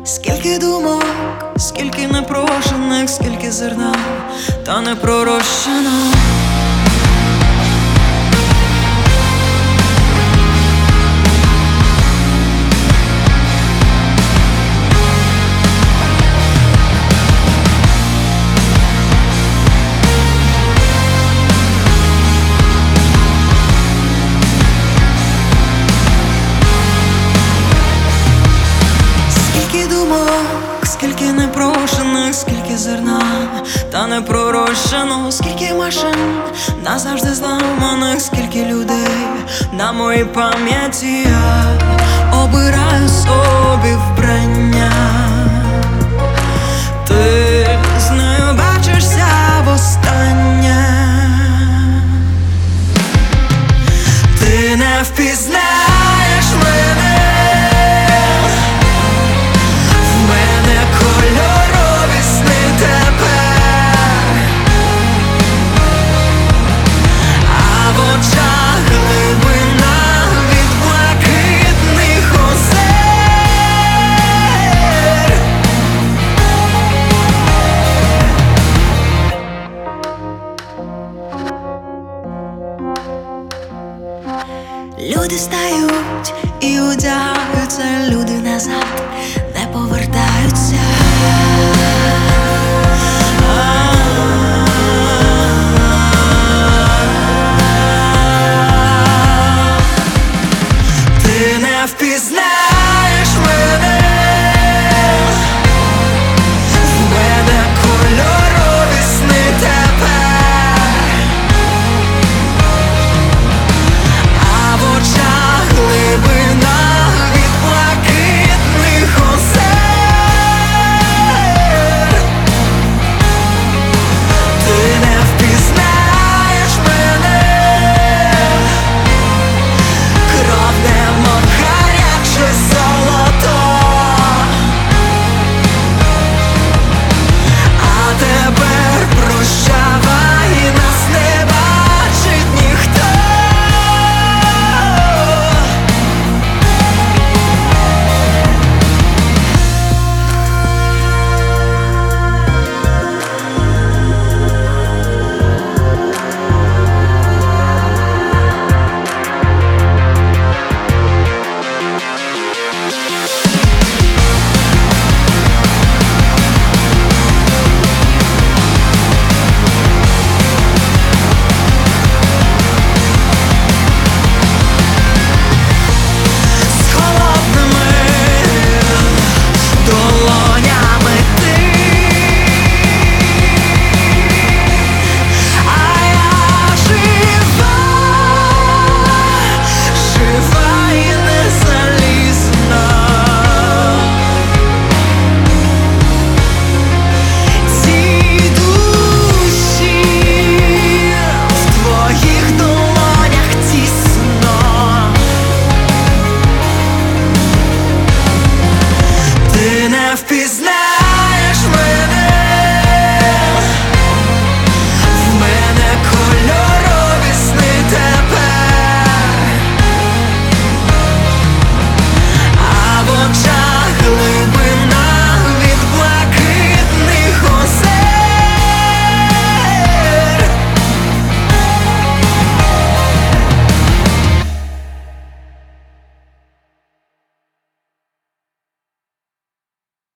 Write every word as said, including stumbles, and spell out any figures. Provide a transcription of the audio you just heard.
Скільки думок, скільки непрошених, скільки зерна, та не пророщено. Скільки непрошених, скільки зерна, та не пророщено, скільки машин назавжди зламаних, скільки людей на моїй пам'яті. Я обираю собі вбрання, ти з нею бачишся востаннє. Ти не впізнаєш мене, кольорові сни тепер, а в очах глибина від блакитних озер. Люди стають і одягаються, люди назад не повертаються.